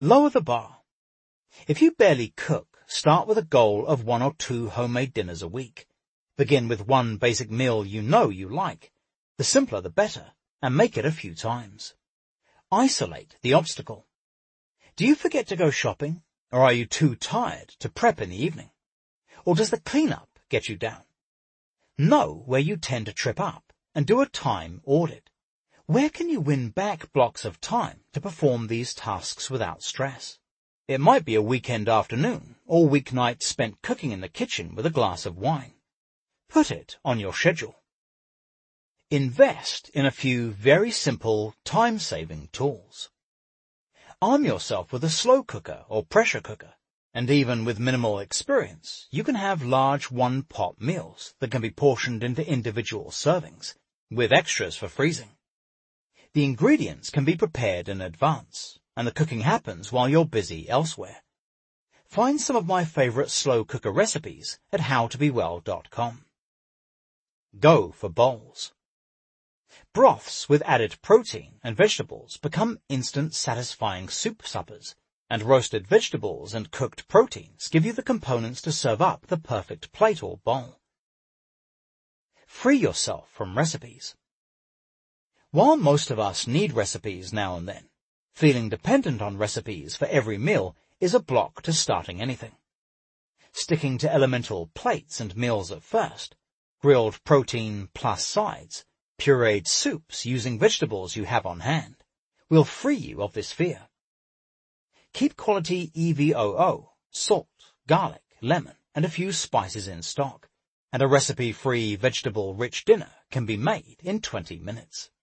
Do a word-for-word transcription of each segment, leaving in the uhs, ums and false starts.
Lower the bar. If you barely cook, start with a goal of one or two homemade dinners a week. Begin with one basic meal you know you like. The simpler the better, and make it a few times. Isolate the obstacle. Do you forget to go shopping, or are you too tired to prep in the evening? Or does the cleanup get you down? Know where you tend to trip up, and do a time audit. Where can you win back blocks of time to perform these tasks without stress? It might be a weekend afternoon or weeknight spent cooking in the kitchen with a glass of wine. Put it on your schedule. Invest in a few very simple, time-saving tools. Arm yourself with a slow cooker or pressure cooker, and even with minimal experience, you can have large one-pot meals that can be portioned into individual servings, with extras for freezing. The ingredients can be prepared in advance, and the cooking happens while you're busy elsewhere. Find some of my favorite slow cooker recipes at how to be well dot com. Go for bowls. Broths with added protein and vegetables become instant satisfying soup suppers, and roasted vegetables and cooked proteins give you the components to serve up the perfect plate or bowl. Free yourself from recipes. While most of us need recipes now and then, feeling dependent on recipes for every meal is a block to starting anything. Sticking to elemental plates and meals at first, grilled protein plus sides, pureed soups using vegetables you have on hand, will free you of this fear. Keep quality E V O O, salt, garlic, lemon, and a few spices in stock, and a recipe-free vegetable-rich dinner can be made in twenty minutes.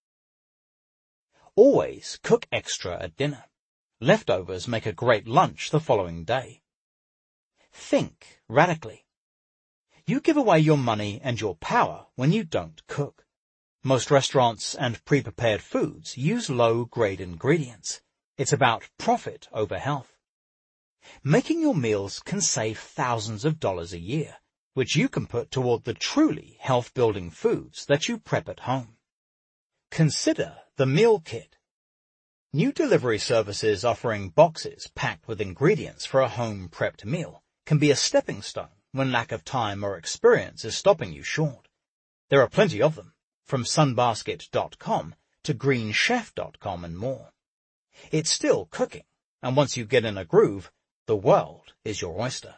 Always cook extra at dinner. Leftovers make a great lunch the following day. Think radically. You give away your money and your power when you don't cook. Most restaurants and pre-prepared foods use low-grade ingredients. It's about profit over health. Making your meals can save thousands of dollars a year, which you can put toward the truly health-building foods that you prep at home. Consider the meal kit. New delivery services offering boxes packed with ingredients for a home-prepped meal can be a stepping stone when lack of time or experience is stopping you short. There are plenty of them, from sunbasket dot com to green chef dot com and more. It's still cooking, and once you get in a groove, the world is your oyster.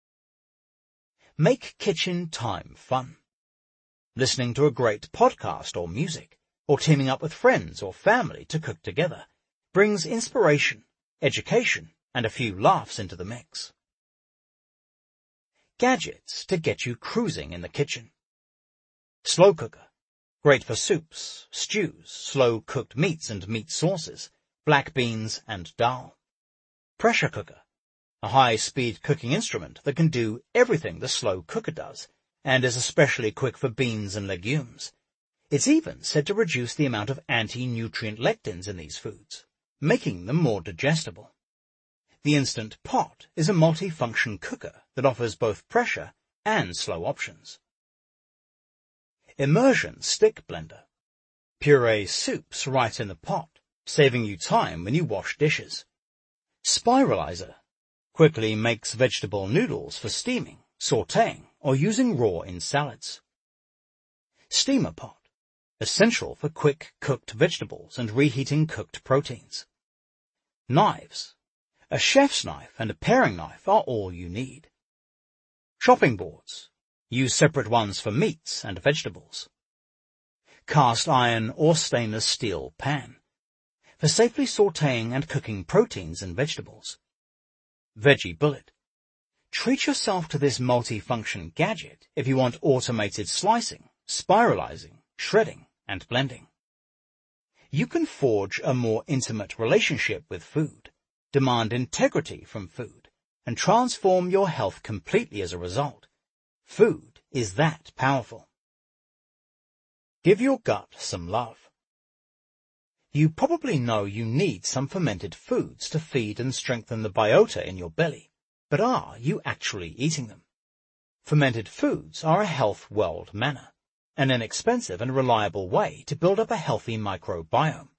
Make kitchen time fun. Listening to a great podcast or music, or teaming up with friends or family to cook together, brings inspiration, education, and a few laughs into the mix. Gadgets to get you cruising in the kitchen. Slow cooker. Great for soups, stews, slow-cooked meats and meat sauces, black beans and dal. Pressure cooker. A high-speed cooking instrument that can do everything the slow cooker does, and is especially quick for beans and legumes. It's even said to reduce the amount of anti-nutrient lectins in these foods, making them more digestible. The Instant Pot is a multi-function cooker that offers both pressure and slow options. Immersion Stick Blender. Puree soups right in the pot, saving you time when you wash dishes. Spiralizer. Quickly makes vegetable noodles for steaming, sautéing, or using raw in salads. Steamer Pot. Essential for quick cooked vegetables and reheating cooked proteins. Knives. A chef's knife and a paring knife are all you need. Chopping boards. Use separate ones for meats and vegetables. Cast iron or stainless steel pan. For safely sautéing and cooking proteins and vegetables. Veggie Bullet. Treat yourself to this multi-function gadget if you want automated slicing, spiralizing, shredding, and blending. You can forge a more intimate relationship with food, demand integrity from food, and transform your health completely as a result. Food is that powerful. Give your gut some love. You probably know you need some fermented foods to feed and strengthen the biota in your belly, but are you actually eating them? Fermented foods are a health world manna, an inexpensive and reliable way to build up a healthy microbiome,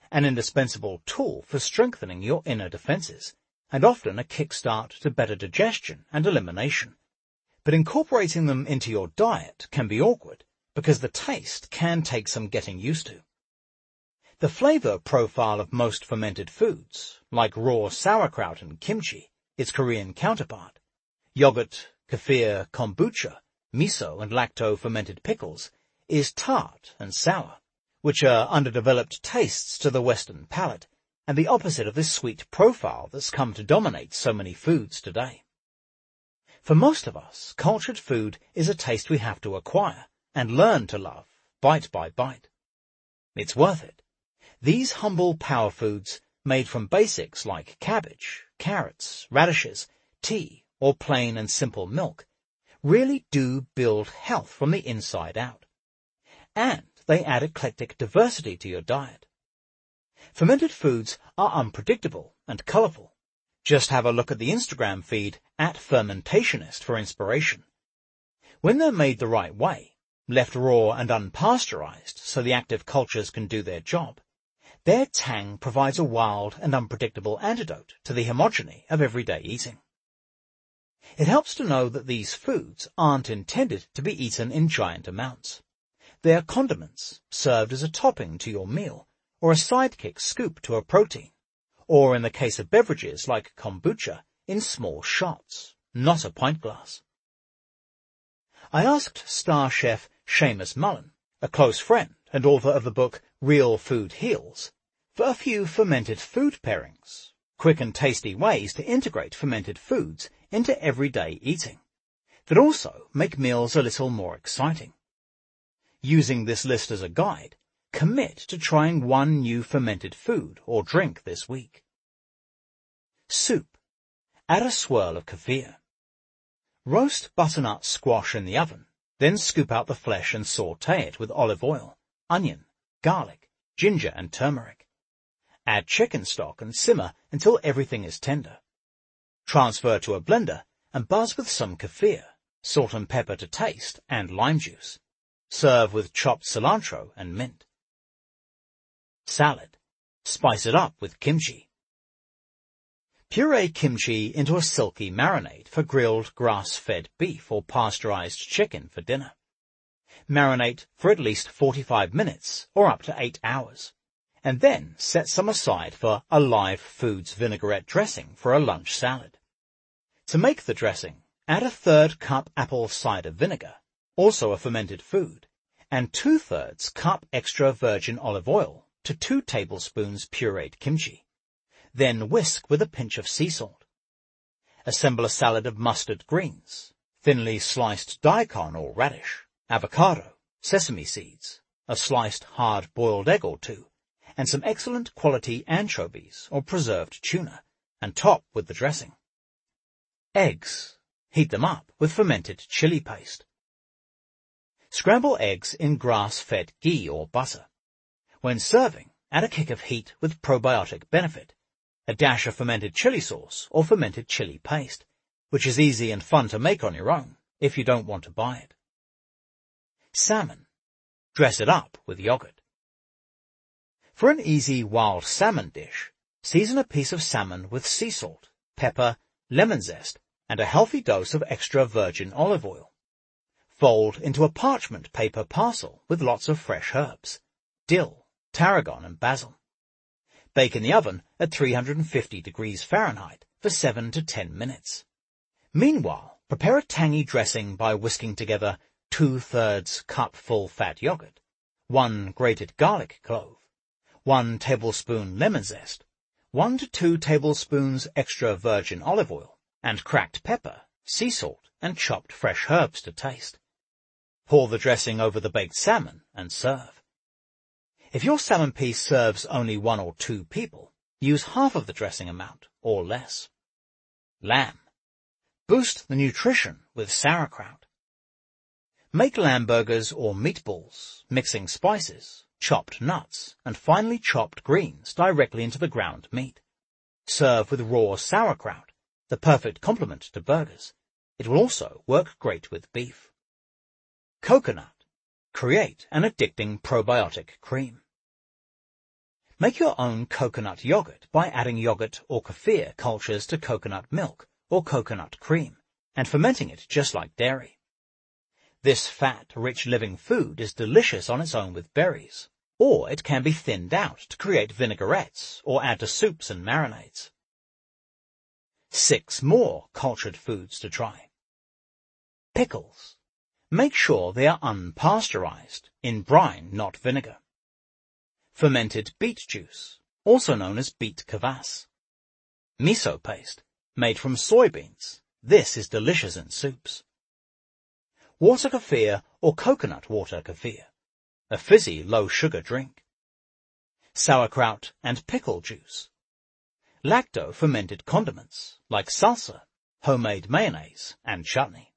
an indispensable tool for strengthening your inner defenses, and often a kickstart to better digestion and elimination. But incorporating them into your diet can be awkward, because the taste can take some getting used to. The flavor profile of most fermented foods, like raw sauerkraut and kimchi, its Korean counterpart, yogurt, kefir, kombucha, miso and lacto-fermented pickles, is tart and sour, which are underdeveloped tastes to the Western palate, and the opposite of this sweet profile that's come to dominate so many foods today. For most of us, cultured food is a taste we have to acquire and learn to love, bite by bite. It's worth it. These humble power foods, made from basics like cabbage, carrots, radishes, tea, or plain and simple milk, really do build health from the inside out. And they add eclectic diversity to your diet. Fermented foods are unpredictable and colorful. Just have a look at the Instagram feed at Fermentationist for inspiration. When they're made the right way, left raw and unpasteurized so the active cultures can do their job, their tang provides a wild and unpredictable antidote to the homogeny of everyday eating. It helps to know that these foods aren't intended to be eaten in giant amounts. They are condiments served as a topping to your meal, or a sidekick scoop to a protein, or in the case of beverages like kombucha, in small shots, not a pint glass. I asked star chef Seamus Mullen, a close friend and author of the book Real Food Heals, for a few fermented food pairings, quick and tasty ways to integrate fermented foods into everyday eating, that also make meals a little more exciting. Using this list as a guide, commit to trying one new fermented food or drink this week. Soup. Add a swirl of kefir. Roast butternut squash in the oven, then scoop out the flesh and saute it with olive oil, onion, garlic, ginger and turmeric. Add chicken stock and simmer until everything is tender. Transfer to a blender and buzz with some kefir, salt and pepper to taste, and lime juice. Serve with chopped cilantro and mint. Salad. Spice it up with kimchi. Puree kimchi into a silky marinade for grilled grass-fed beef or pasteurized chicken for dinner. Marinate for at least forty-five minutes or up to eight hours, and then set some aside for a live foods vinaigrette dressing for a lunch salad. To make the dressing, add a third cup apple cider vinegar, also a fermented food, and two-thirds cup extra virgin olive oil to two tablespoons pureed kimchi. Then whisk with a pinch of sea salt. Assemble a salad of mustard greens, thinly sliced daikon or radish, avocado, sesame seeds, a sliced hard-boiled egg or two, and some excellent quality anchovies or preserved tuna, and top with the dressing. Eggs. Heat them up with fermented chili paste. Scramble eggs in grass-fed ghee or butter. When serving, add a kick of heat with probiotic benefit, a dash of fermented chili sauce or fermented chili paste, which is easy and fun to make on your own if you don't want to buy it. Salmon. Dress it up with yogurt. For an easy wild salmon dish, season a piece of salmon with sea salt, pepper, lemon zest, and a healthy dose of extra virgin olive oil. Fold into a parchment paper parcel with lots of fresh herbs, dill, tarragon and basil. Bake in the oven at three hundred fifty degrees Fahrenheit for seven to ten minutes. Meanwhile, prepare a tangy dressing by whisking together two-thirds cup full fat yogurt, one grated garlic clove, one tablespoon lemon zest, one to two tablespoons extra virgin olive oil, and cracked pepper, sea salt, and chopped fresh herbs to taste. Pour the dressing over the baked salmon and serve. If your salmon piece serves only one or two people, use half of the dressing amount or less. Lamb. Boost the nutrition with sauerkraut. Make lamb burgers or meatballs, mixing spices, chopped nuts, and finely chopped greens directly into the ground meat. Serve with raw sauerkraut, the perfect complement to burgers. It will also work great with beef. Coconut. Create an addicting probiotic cream. Make your own coconut yogurt by adding yogurt or kefir cultures to coconut milk or coconut cream and fermenting it just like dairy. This fat-rich living food is delicious on its own with berries, or it can be thinned out to create vinaigrettes or add to soups and marinades. Six more cultured foods to try. Pickles. Make sure they are unpasteurized, in brine, not vinegar. Fermented beet juice, also known as beet kvass. Miso paste, made from soybeans. This is delicious in soups. Water kefir or coconut water kefir, a fizzy low-sugar drink. Sauerkraut and pickle juice. Lacto-fermented condiments, like salsa, homemade mayonnaise, and chutney.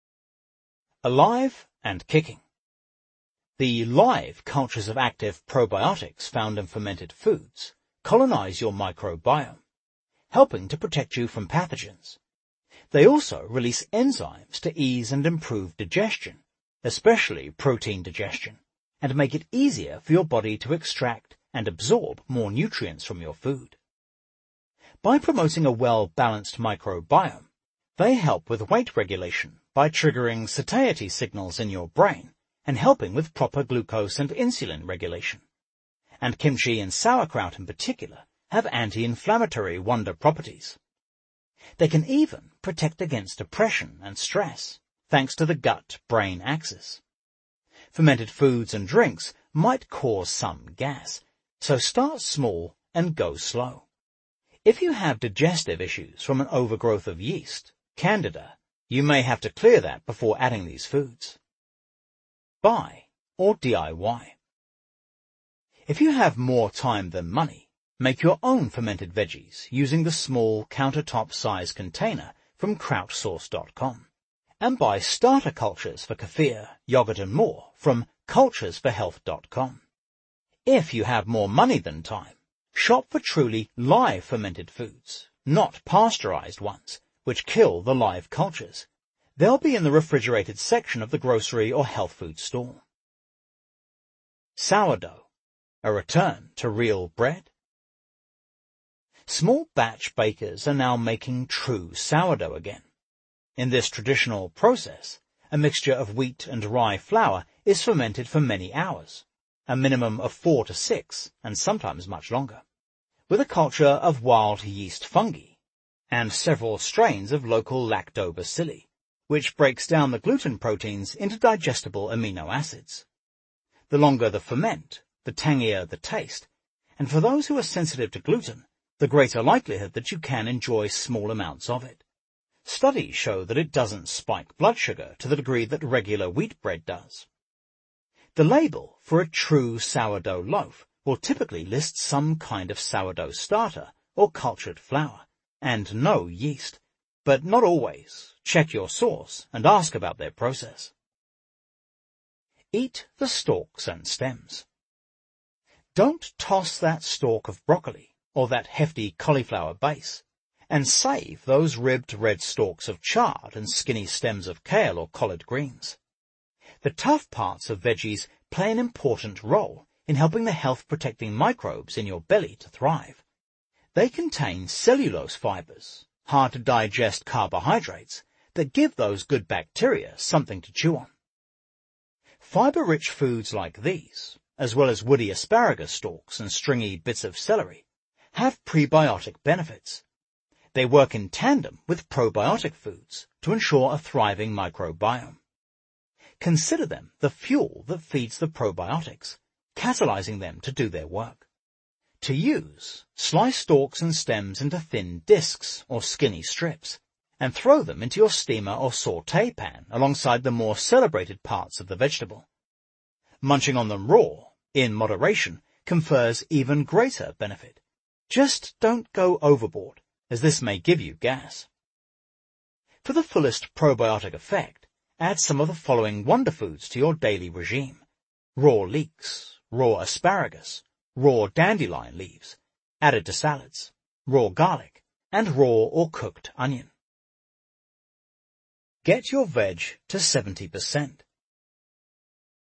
Alive and kicking. The live cultures of active probiotics found in fermented foods colonize your microbiome, helping to protect you from pathogens. They also release enzymes to ease and improve digestion, especially protein digestion, and make it easier for your body to extract and absorb more nutrients from your food. By promoting a well-balanced microbiome, they help with weight regulation by triggering satiety signals in your brain and helping with proper glucose and insulin regulation. And kimchi and sauerkraut in particular have anti-inflammatory wonder properties. They can even protect against depression and stress, thanks to the gut-brain axis. Fermented foods and drinks might cause some gas, so start small and go slow. If you have digestive issues from an overgrowth of yeast, candida, you may have to clear that before adding these foods. Buy or D I Y. If you have more time than money, make your own fermented veggies using the small countertop-size container from Krautsource dot com, and buy starter cultures for kefir, yogurt and more from cultures for health dot com. If you have more money than time, shop for truly live fermented foods, not pasteurized ones, which kill the live cultures. They'll be in the refrigerated section of the grocery or health food store. Sourdough, a return to real bread. Small batch bakers are now making true sourdough again. In this traditional process, a mixture of wheat and rye flour is fermented for many hours, a minimum of four to six, and sometimes much longer, with a culture of wild yeast fungi and several strains of local lactobacilli, which breaks down the gluten proteins into digestible amino acids. The longer the ferment, the tangier the taste, and for those who are sensitive to gluten, the greater likelihood that you can enjoy small amounts of it. Studies show that it doesn't spike blood sugar to the degree that regular wheat bread does. The label for a true sourdough loaf will typically list some kind of sourdough starter or cultured flour, and no yeast, but not always. Check your source and ask about their process. Eat the stalks and stems. Don't toss that stalk of broccoli or that hefty cauliflower base, and save those ribbed red stalks of chard and skinny stems of kale or collard greens. The tough parts of veggies play an important role in helping the health-protecting microbes in your belly to thrive. They contain cellulose fibers, hard-to-digest carbohydrates, that give those good bacteria something to chew on. Fiber-rich foods like these, as well as woody asparagus stalks and stringy bits of celery, have prebiotic benefits. They work in tandem with probiotic foods to ensure a thriving microbiome. Consider them the fuel that feeds the probiotics, catalyzing them to do their work. To use, slice stalks and stems into thin discs or skinny strips, and throw them into your steamer or sauté pan alongside the more celebrated parts of the vegetable. Munching on them raw, in moderation, confers even greater benefit. Just don't go overboard, as this may give you gas. For the fullest probiotic effect, add some of the following wonder foods to your daily regime: raw leeks, raw asparagus, raw dandelion leaves, added to salads, raw garlic, and raw or cooked onion. Get your veg to seventy percent.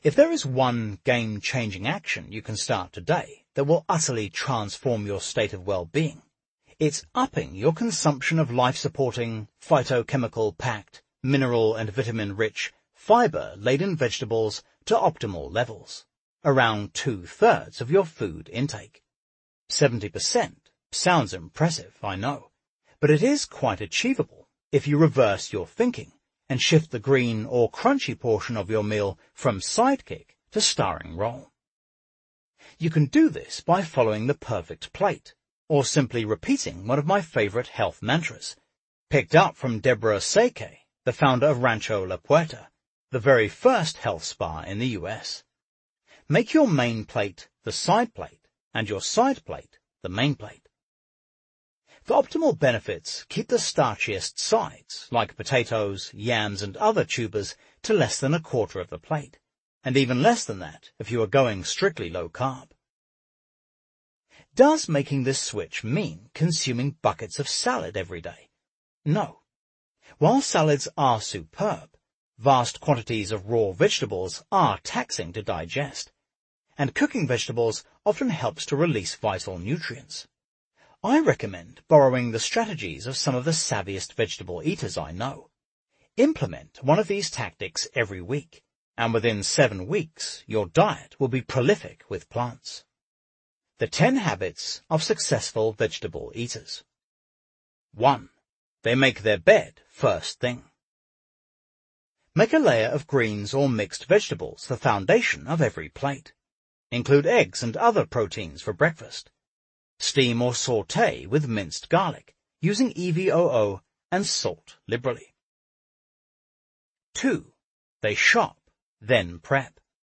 If there is one game-changing action you can start today that will utterly transform your state of well-being, it's upping your consumption of life-supporting, phytochemical-packed, mineral and vitamin-rich, fiber-laden vegetables to optimal levels, around two-thirds of your food intake. seventy percent sounds impressive, I know, but it is quite achievable if you reverse your thinking and shift the green or crunchy portion of your meal from sidekick to starring role. You can do this by following the perfect plate, or simply repeating one of my favorite health mantras, picked up from Deborah Seike, the founder of Rancho La Puerta, the very first health spa in the U S. Make your main plate the side plate, and your side plate the main plate. For optimal benefits, keep the starchiest sides, like potatoes, yams, and other tubers, to less than a quarter of the plate, and even less than that if you are going strictly low-carb. Does making this switch mean consuming buckets of salad every day? No. While salads are superb, vast quantities of raw vegetables are taxing to digest, and cooking vegetables often helps to release vital nutrients. I recommend borrowing the strategies of some of the savviest vegetable eaters I know. Implement one of these tactics every week, and within seven weeks your diet will be prolific with plants. The ten habits of successful vegetable eaters. one. They make their bed first thing. Make a layer of greens or mixed vegetables the foundation of every plate. Include eggs and other proteins for breakfast. Steam or sauté with minced garlic, using E V O O and salt liberally. two. They shop, then prep.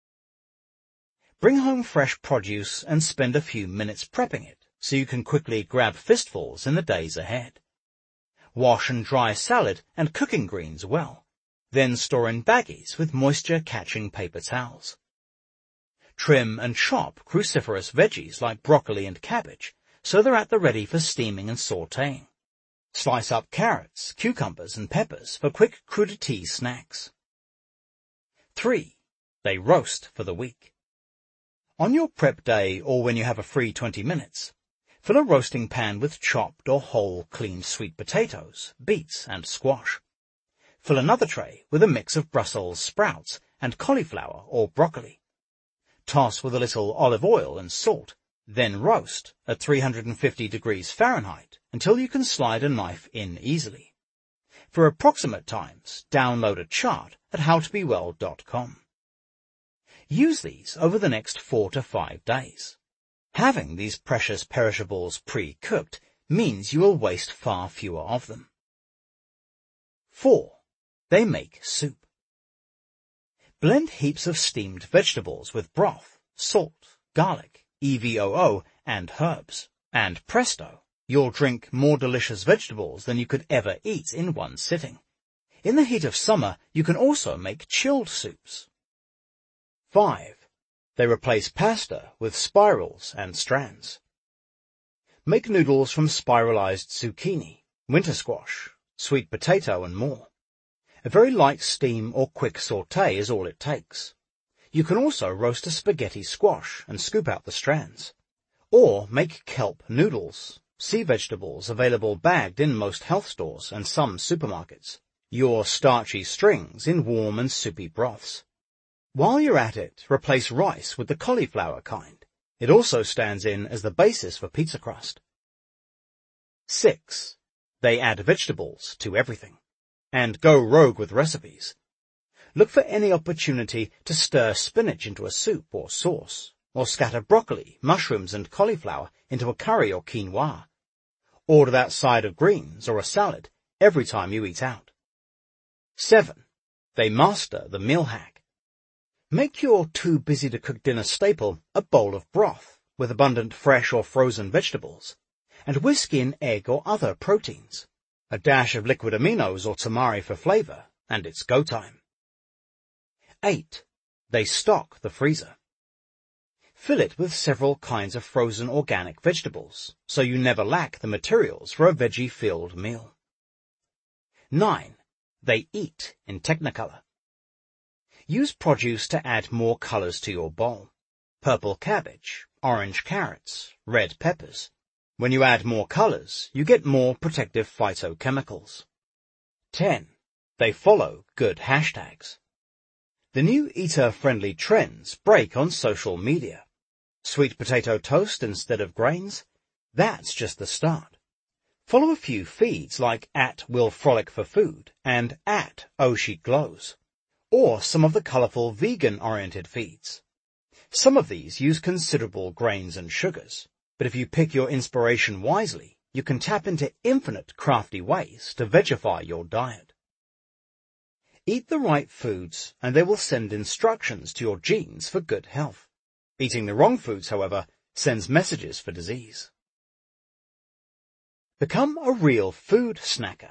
Bring home fresh produce and spend a few minutes prepping it so you can quickly grab fistfuls in the days ahead. Wash and dry salad and cooking greens well, then store in baggies with moisture-catching paper towels. Trim and chop cruciferous veggies like broccoli and cabbage so they're at the ready for steaming and sautéing. Slice up carrots, cucumbers, and peppers for quick crudité snacks. three. They roast for the week. On your prep day or when you have a free twenty minutes, fill a roasting pan with chopped or whole cleaned sweet potatoes, beets, and squash. Fill another tray with a mix of Brussels sprouts and cauliflower or broccoli. Toss with a little olive oil and salt, then roast at three hundred fifty degrees Fahrenheit until you can slide a knife in easily. For approximate times, download a chart at how to be well dot com. Use these over the next four to five days. Having these precious perishables pre-cooked means you will waste far fewer of them. four. They make soup. Blend heaps of steamed vegetables with broth, salt, garlic, E V O O, and herbs, and presto, you'll drink more delicious vegetables than you could ever eat in one sitting. In the heat of summer, you can also make chilled soups. five. They replace pasta with spirals and strands. Make noodles from spiralized zucchini, winter squash, sweet potato, and more. A very light steam or quick sauté is all it takes. You can also roast a spaghetti squash and scoop out the strands. Or make kelp noodles, sea vegetables available bagged in most health stores and some supermarkets. Your starchy strings in warm and soupy broths. While you're at it, replace rice with the cauliflower kind. It also stands in as the basis for pizza crust. six. They add vegetables to everything. And go rogue with recipes. Look for any opportunity to stir spinach into a soup or sauce, or scatter broccoli, mushrooms, and cauliflower into a curry or quinoa. Order that side of greens or a salad every time you eat out. seven. They master the meal hack. Make your too-busy-to-cook dinner staple a bowl of broth with abundant fresh or frozen vegetables, and whisk in egg or other proteins. A dash of liquid aminos or tamari for flavor, and it's go time. eight. They stock the freezer. Fill it with several kinds of frozen organic vegetables, so you never lack the materials for a veggie-filled meal. nine. They eat in Technicolor. Use produce to add more colors to your bowl. Purple cabbage, orange carrots, red peppers. When you add more colors, you get more protective phytochemicals. ten. They follow good hashtags. The new eater-friendly trends break on social media. Sweet potato toast instead of grains? That's just the start. Follow a few feeds like at Will Frolic for Food and at Oh She Glows, or some of the colorful vegan-oriented feeds. Some of these use considerable grains and sugars, but if you pick your inspiration wisely, you can tap into infinite crafty ways to vegify your diet. Eat the right foods and they will send instructions to your genes for good health. Eating the wrong foods, however, sends messages for disease. Become a real food snacker.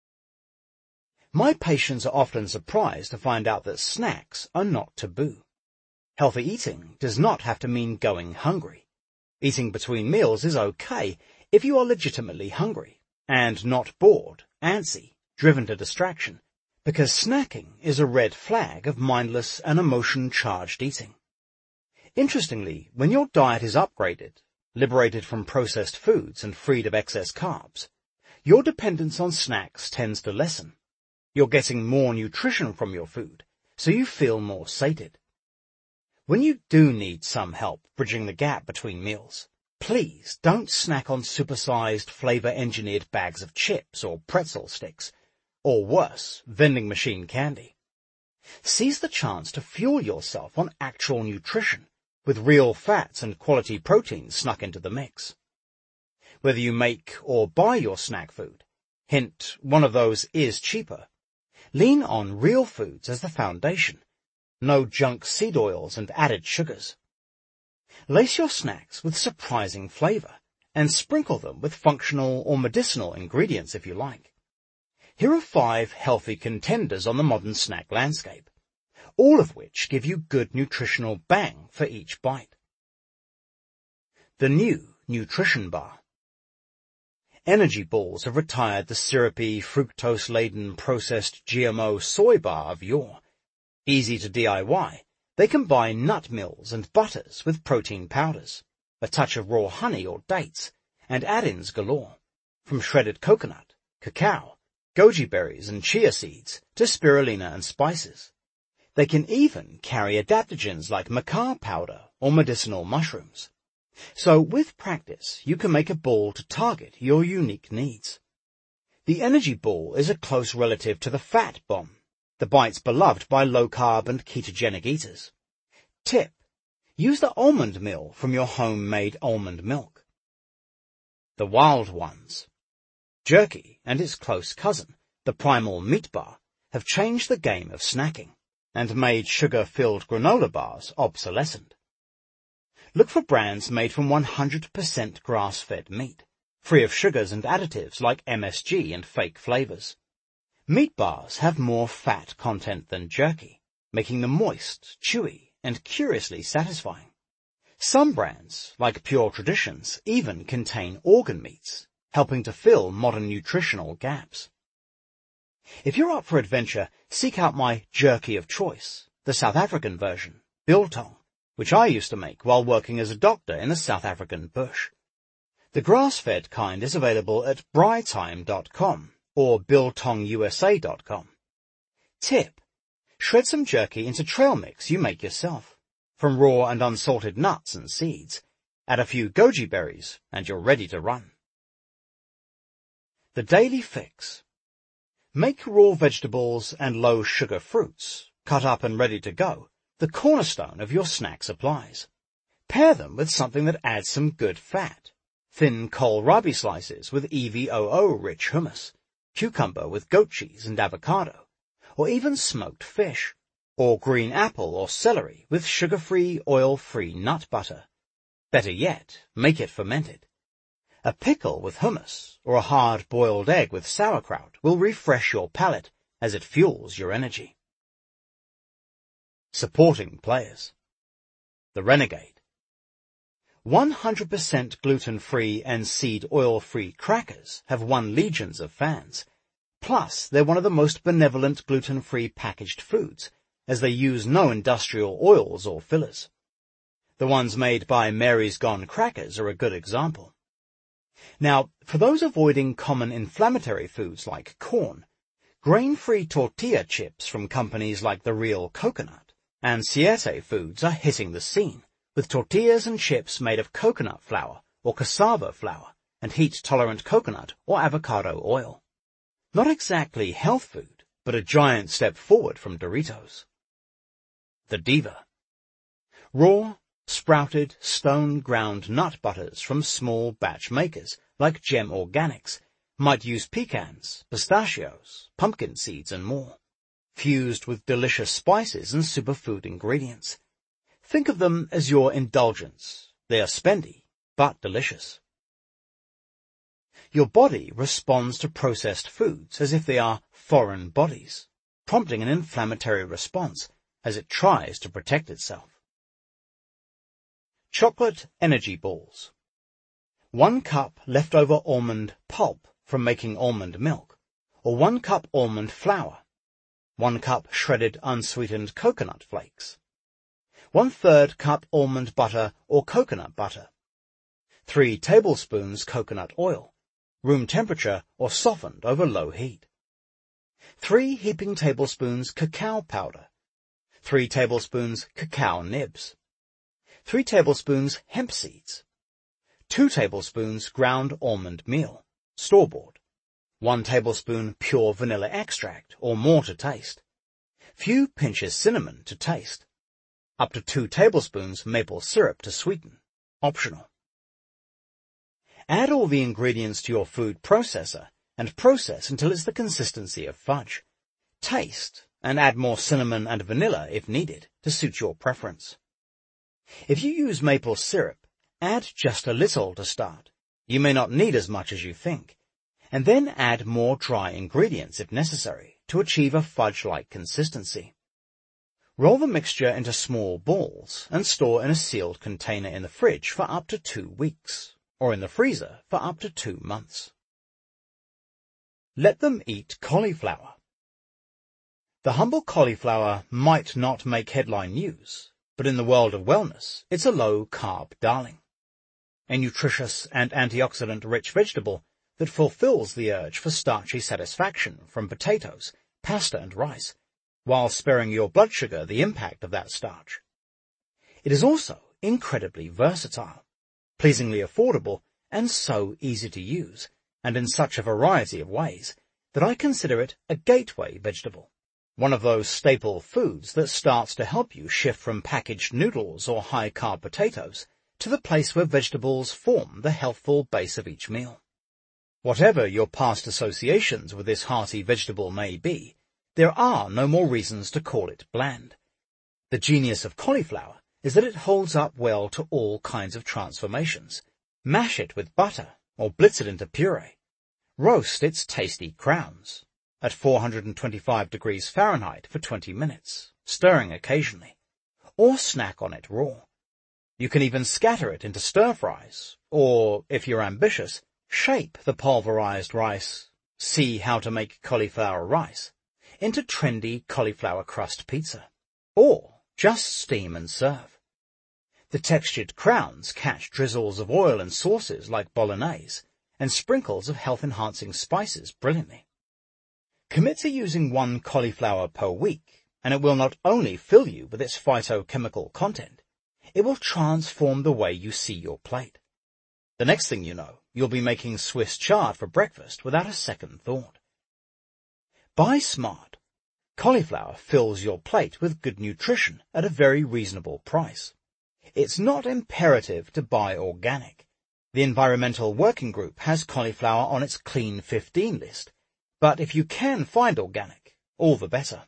My patients are often surprised to find out that snacks are not taboo. Healthy eating does not have to mean going hungry. Eating between meals is okay if you are legitimately hungry and not bored, antsy, driven to distraction, because snacking is a red flag of mindless and emotion-charged eating. Interestingly, when your diet is upgraded, liberated from processed foods and freed of excess carbs, your dependence on snacks tends to lessen. You're getting more nutrition from your food, so you feel more sated. When you do need some help bridging the gap between meals, please don't snack on supersized, flavor-engineered bags of chips or pretzel sticks, or worse, vending machine candy. Seize the chance to fuel yourself on actual nutrition, with real fats and quality proteins snuck into the mix. Whether you make or buy your snack food, hint, one of those is cheaper, lean on real foods as the foundation. No junk seed oils and added sugars. Lace your snacks with surprising flavor and sprinkle them with functional or medicinal ingredients if you like. Here are five healthy contenders on the modern snack landscape, all of which give you good nutritional bang for each bite. The new nutrition bar. Energy balls have retired the syrupy, fructose-laden, processed G M O soy bar of yore. Easy to D I Y, they combine nut mills and butters with protein powders, a touch of raw honey or dates, and add-ins galore, from shredded coconut, cacao, goji berries and chia seeds to spirulina and spices. They can even carry adaptogens like maca powder or medicinal mushrooms. So with practice, you can make a ball to target your unique needs. The energy ball is a close relative to the fat bomb, the bites beloved by low-carb and ketogenic eaters. Tip: use the almond meal from your homemade almond milk. The wild ones. Jerky and its close cousin, the primal meat bar, have changed the game of snacking and made sugar-filled granola bars obsolescent. Look for brands made from one hundred percent grass-fed meat, free of sugars and additives like M S G and fake flavors. Meat bars have more fat content than jerky, making them moist, chewy, and curiously satisfying. Some brands, like Pure Traditions, even contain organ meats, helping to fill modern nutritional gaps. If you're up for adventure, seek out my jerky of choice, the South African version, biltong, which I used to make while working as a doctor in the South African bush. The grass-fed kind is available at brytime dot com or biltong U S A dot com. Tip: shred some jerky into trail mix you make yourself, from raw and unsalted nuts and seeds. Add a few goji berries, and you're ready to run. The Daily Fix. Make raw vegetables and low-sugar fruits, cut up and ready to go, the cornerstone of your snack supplies. Pair them with something that adds some good fat. Thin kohlrabi slices with E V O O-rich hummus, cucumber with goat cheese and avocado, or even smoked fish, or green apple or celery with sugar-free, oil-free nut butter. Better yet, make it fermented. A pickle with hummus or a hard-boiled egg with sauerkraut will refresh your palate as it fuels your energy. Supporting players. The Renegade. one hundred percent gluten-free and seed oil-free crackers have won legions of fans. Plus, they're one of the most benevolent gluten-free packaged foods, as they use no industrial oils or fillers. The ones made by Mary's Gone Crackers are a good example. Now, for those avoiding common inflammatory foods like corn, grain-free tortilla chips from companies like The Real Coconut and Siete Foods are hitting the scene, with tortillas and chips made of coconut flour or cassava flour and heat-tolerant coconut or avocado oil. Not exactly health food, but a giant step forward from Doritos. The Diva. Raw, sprouted, stone-ground nut butters from small batch makers like Gem Organics might use pecans, pistachios, pumpkin seeds and more, fused with delicious spices and superfood ingredients. Think of them as your indulgence. They are spendy, but delicious. Your body responds to processed foods as if they are foreign bodies, prompting an inflammatory response as it tries to protect itself. Chocolate energy balls. One cup leftover almond pulp from making almond milk, or one cup almond flour, one cup shredded unsweetened coconut flakes, one third cup almond butter or coconut butter, three tablespoons coconut oil, room temperature or softened over low heat, three heaping tablespoons cacao powder, three tablespoons cacao nibs, three tablespoons hemp seeds, two tablespoons ground almond meal, store-bought, one tablespoon pure vanilla extract or more to taste, few pinches cinnamon to taste, up to two tablespoons maple syrup to sweeten, optional. Add all the ingredients to your food processor and process until it's the consistency of fudge. Taste and add more cinnamon and vanilla if needed to suit your preference. If you use maple syrup, add just a little to start. You may not need as much as you think, and then add more dry ingredients if necessary to achieve a fudge-like consistency. Roll the mixture into small balls and store in a sealed container in the fridge for up to two weeks, or in the freezer for up to two months. Let them eat cauliflower. The humble cauliflower might not make headline news, but in the world of wellness, it's a low-carb darling. A nutritious and antioxidant-rich vegetable that fulfills the urge for starchy satisfaction from potatoes, pasta and rice, while sparing your blood sugar the impact of that starch. It is also incredibly versatile, pleasingly affordable, and so easy to use, and in such a variety of ways, that I consider it a gateway vegetable, one of those staple foods that starts to help you shift from packaged noodles or high-carb potatoes to the place where vegetables form the healthful base of each meal. Whatever your past associations with this hearty vegetable may be, there are no more reasons to call it bland. The genius of cauliflower is that it holds up well to all kinds of transformations. Mash it with butter or blitz it into puree. Roast its tasty crowns at four hundred twenty-five degrees Fahrenheit for twenty minutes, stirring occasionally, or snack on it raw. You can even scatter it into stir-fries, or, if you're ambitious, shape the pulverized rice, see how to make cauliflower rice, into trendy cauliflower crust pizza, or just steam and serve. The textured crowns catch drizzles of oil and sauces like bolognese, and sprinkles of health-enhancing spices brilliantly. Commit to using one cauliflower per week, and it will not only fill you with its phytochemical content, it will transform the way you see your plate. The next thing you know, you'll be making Swiss chard for breakfast without a second thought. Buy smart. Cauliflower fills your plate with good nutrition at a very reasonable price. It's not imperative to buy organic. The Environmental Working Group has cauliflower on its Clean fifteen list, but if you can find organic, all the better.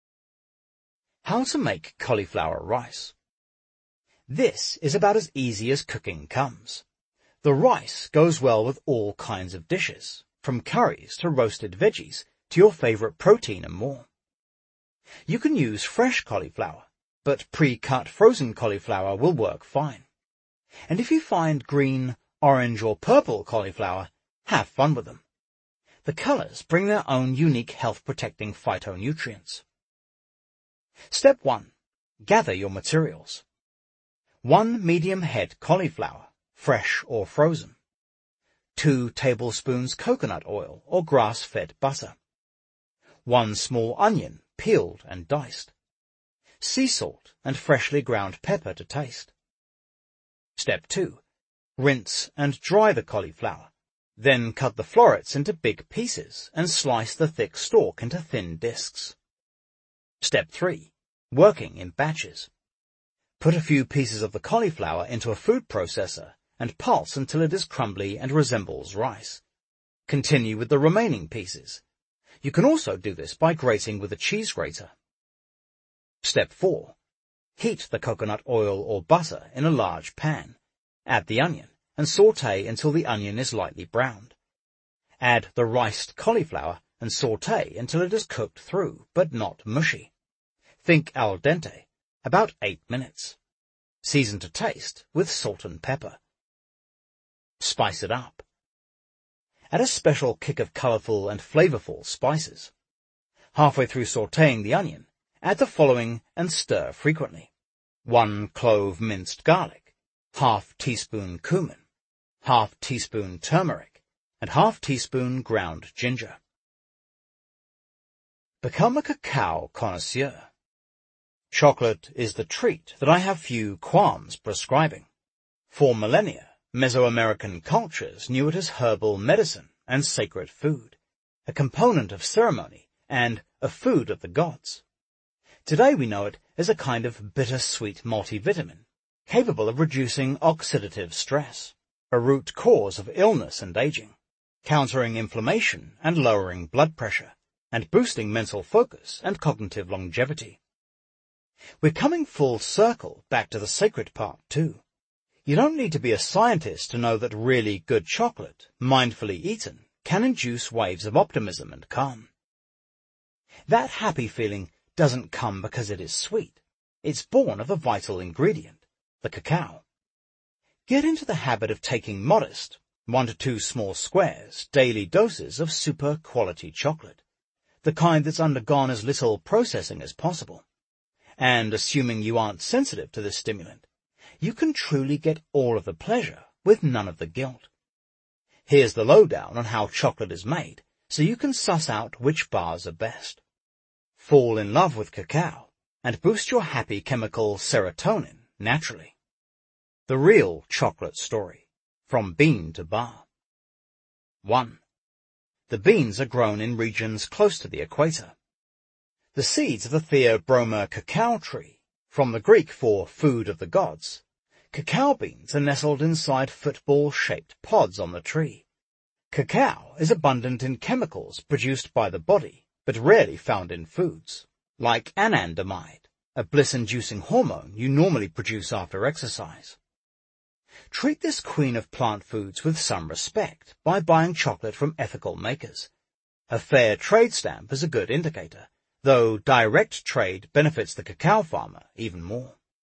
How to make cauliflower rice. This is about as easy as cooking comes. The rice goes well with all kinds of dishes, from curries to roasted veggies to your favorite protein and more. You can use fresh cauliflower, but pre-cut frozen cauliflower will work fine. And if you find green, orange or purple cauliflower, have fun with them. The colors bring their own unique health-protecting phytonutrients. Step one. Gather your materials. One medium head cauliflower, fresh or frozen. Two tablespoons coconut oil or grass-fed butter. One small onion, peeled and diced. Sea salt and freshly ground pepper to taste. Step two. Rinse and dry the cauliflower. Then cut the florets into big pieces and slice the thick stalk into thin discs. Step three. Working in batches. Put a few pieces of the cauliflower into a food processor and pulse until it is crumbly and resembles rice. Continue with the remaining pieces. You can also do this by grating with a cheese grater. Step four. Heat the coconut oil or butter in a large pan. Add the onion and saute until the onion is lightly browned. Add the riced cauliflower and saute until it is cooked through, but not mushy. Think al dente, about eight minutes. Season to taste with salt and pepper. Spice it up. Add a special kick of colorful and flavorful spices. Halfway through sautéing the onion, add the following and stir frequently. One clove minced garlic, half teaspoon cumin, half teaspoon turmeric, and half teaspoon ground ginger. Become a cacao connoisseur. Chocolate is the treat that I have few qualms prescribing. For millennia, Mesoamerican cultures knew it as herbal medicine and sacred food, a component of ceremony and a food of the gods. Today we know it as a kind of bitter-sweet multivitamin, capable of reducing oxidative stress, a root cause of illness and aging, countering inflammation and lowering blood pressure, and boosting mental focus and cognitive longevity. We're coming full circle back to the sacred part, too. You don't need to be a scientist to know that really good chocolate, mindfully eaten, can induce waves of optimism and calm. That happy feeling doesn't come because it is sweet. It's born of a vital ingredient, the cacao. Get into the habit of taking modest, one to two small squares, daily doses of super quality chocolate, the kind that's undergone as little processing as possible. And assuming you aren't sensitive to this stimulant, you can truly get all of the pleasure with none of the guilt. Here's the lowdown on how chocolate is made, so you can suss out which bars are best. Fall in love with cacao and boost your happy chemical serotonin naturally. The real chocolate story, from bean to bar. one. The beans are grown in regions close to the equator. The seeds of the Theobroma cacao tree, from the Greek for food of the gods, cacao beans are nestled inside football-shaped pods on the tree. Cacao is abundant in chemicals produced by the body, but rarely found in foods, like anandamide, a bliss-inducing hormone you normally produce after exercise. Treat this queen of plant foods with some respect by buying chocolate from ethical makers. A fair trade stamp is a good indicator, though direct trade benefits the cacao farmer even more.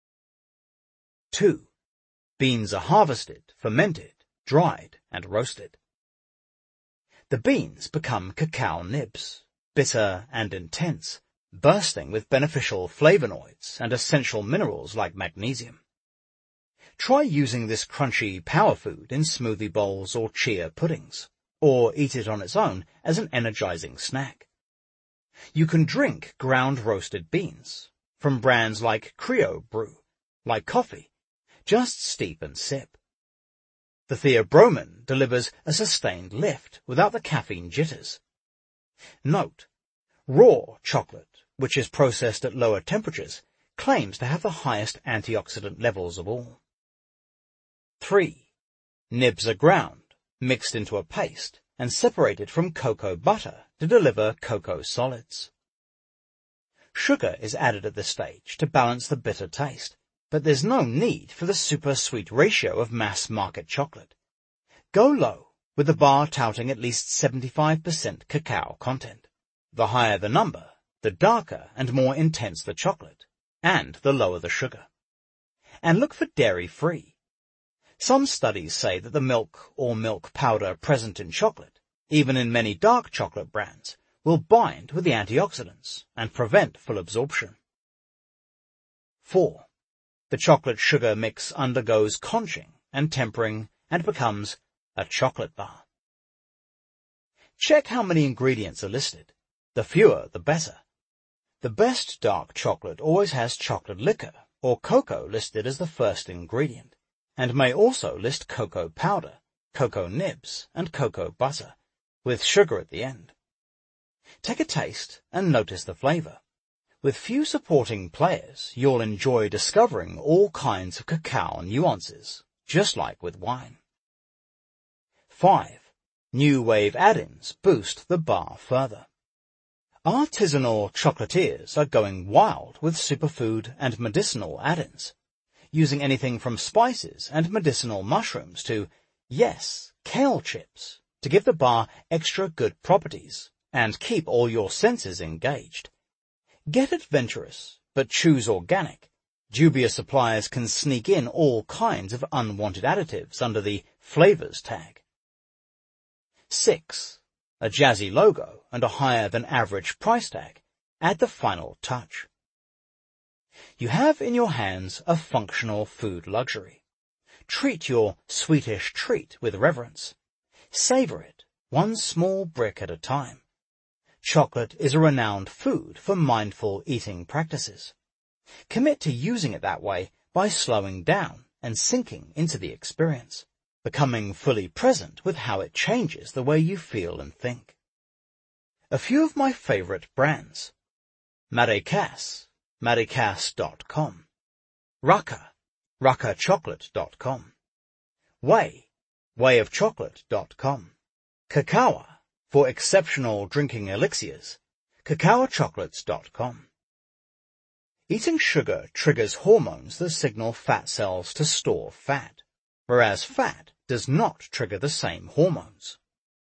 two. Beans are harvested, fermented, dried, and roasted. The beans become cacao nibs, bitter and intense, bursting with beneficial flavonoids and essential minerals like magnesium. Try using this crunchy power food in smoothie bowls or chia puddings, or eat it on its own as an energizing snack. You can drink ground roasted beans from brands like Creo Brew, like coffee. Just steep and sip. The Theobromine delivers a sustained lift without the caffeine jitters. Note, raw chocolate, which is processed at lower temperatures, claims to have the highest antioxidant levels of all. three. Nibs are ground, mixed into a paste, and separated from cocoa butter to deliver cocoa solids. Sugar is added at this stage to balance the bitter taste, but there's no need for the super sweet ratio of mass-market chocolate. Go low, with the bar touting at least seventy-five percent cacao content. The higher the number, the darker and more intense the chocolate, and the lower the sugar. And look for dairy-free. Some studies say that the milk or milk powder present in chocolate, even in many dark chocolate brands, will bind with the antioxidants and prevent full absorption. Four. The chocolate sugar mix undergoes conching and tempering and becomes a chocolate bar. Check how many ingredients are listed. The fewer, the better. The best dark chocolate always has chocolate liquor or cocoa listed as the first ingredient, and may also list cocoa powder, cocoa nibs, and cocoa butter, with sugar at the end. Take a taste and notice the flavor. With few supporting players, you'll enjoy discovering all kinds of cacao nuances, just like with wine. Five. New wave add-ins boost the bar further. Artisanal chocolatiers are going wild with superfood and medicinal add-ins, using anything from spices and medicinal mushrooms to, yes, kale chips, to give the bar extra good properties and keep all your senses engaged. Get adventurous, but choose organic. Dubious suppliers can sneak in all kinds of unwanted additives under the flavors tag. Six. A jazzy logo and a higher than average price tag add the final touch. You have in your hands a functional food luxury. Treat your sweetish treat with reverence. Savor it, one small brick at a time. Chocolate is a renowned food for mindful eating practices. Commit to using it that way by slowing down and sinking into the experience, becoming fully present with how it changes the way you feel and think. A few of my favorite brands: Maracas, maracas dot com, Raka, raka chocolate dot com, Way, way of chocolate dot com, Cacao, for exceptional drinking elixirs, cacao chocolates dot com. Eating sugar triggers hormones that signal fat cells to store fat, whereas fat does not trigger the same hormones.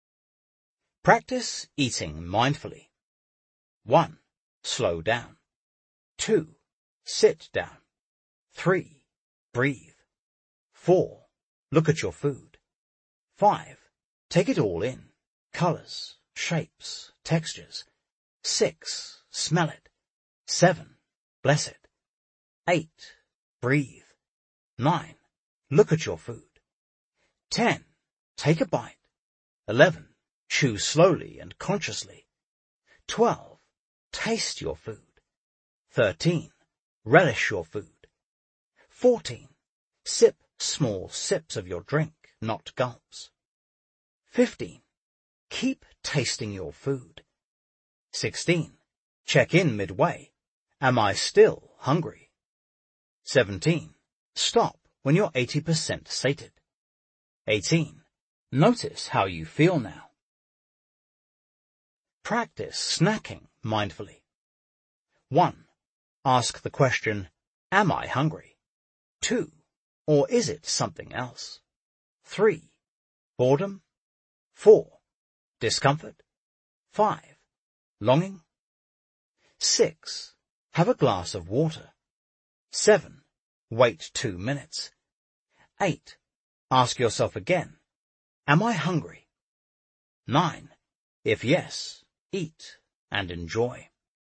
Practice eating mindfully. One. Slow down. Two. Sit down. Three. Breathe. Four. Look at your food. Five. Take it all in. Colors, shapes, textures. Six. Smell it. Seven. Bless it. Eight. Breathe. Nine. Look at your food. Ten. Take a bite. Eleven. Chew slowly and consciously. Twelve. Taste your food. Thirteen. Relish your food. Fourteen. Sip small sips of your drink, not gulps. Fifteen. Keep tasting your food. Sixteen. Check in midway. Am I still hungry? Seventeen. Stop when you're eighty percent sated. Eighteen. Notice how you feel now. Practice snacking mindfully. One. Ask the question, am I hungry? Two. Or is it something else? Three. Boredom. Four. Discomfort. Five. Longing. Six. Have a glass of water. Seven. Wait two minutes. Eight. Ask yourself again, am I hungry? Nine. If yes, eat and enjoy.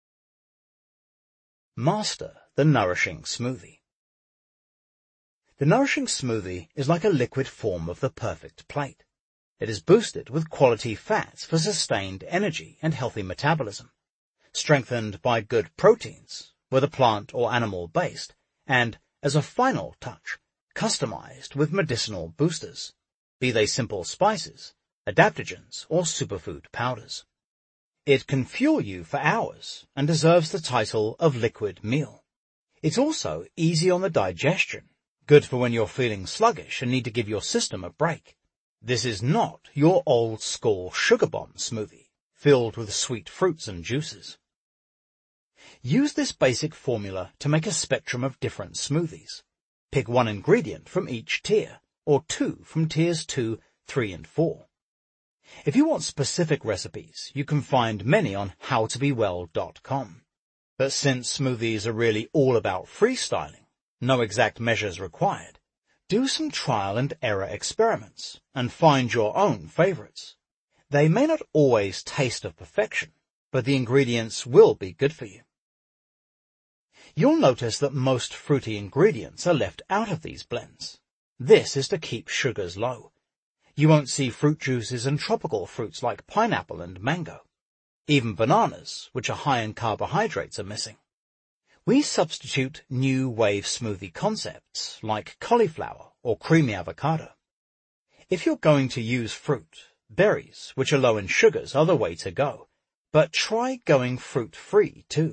Master the nourishing smoothie. The nourishing smoothie is like a liquid form of the perfect plate. It is boosted with quality fats for sustained energy and healthy metabolism, strengthened by good proteins, whether plant or animal-based, and, as a final touch, customized with medicinal boosters, be they simple spices, adaptogens, or superfood powders. It can fuel you for hours and deserves the title of liquid meal. It's also easy on the digestion, good for when you're feeling sluggish and need to give your system a break. This is not your old-school sugar bomb smoothie, filled with sweet fruits and juices. Use this basic formula to make a spectrum of different smoothies. Pick one ingredient from each tier, or two from tiers two, three, and four. If you want specific recipes, you can find many on how to be well dot com. But since smoothies are really all about freestyling, no exact measures required, do some trial and error experiments and find your own favorites. They may not always taste of perfection, but the ingredients will be good for you. You'll notice that most fruity ingredients are left out of these blends. This is to keep sugars low. You won't see fruit juices and tropical fruits like pineapple and mango. Even bananas, which are high in carbohydrates, are missing. We substitute new wave smoothie concepts like cauliflower or creamy avocado. If you're going to use fruit, berries, which are low in sugars, are the way to go, but try going fruit-free too.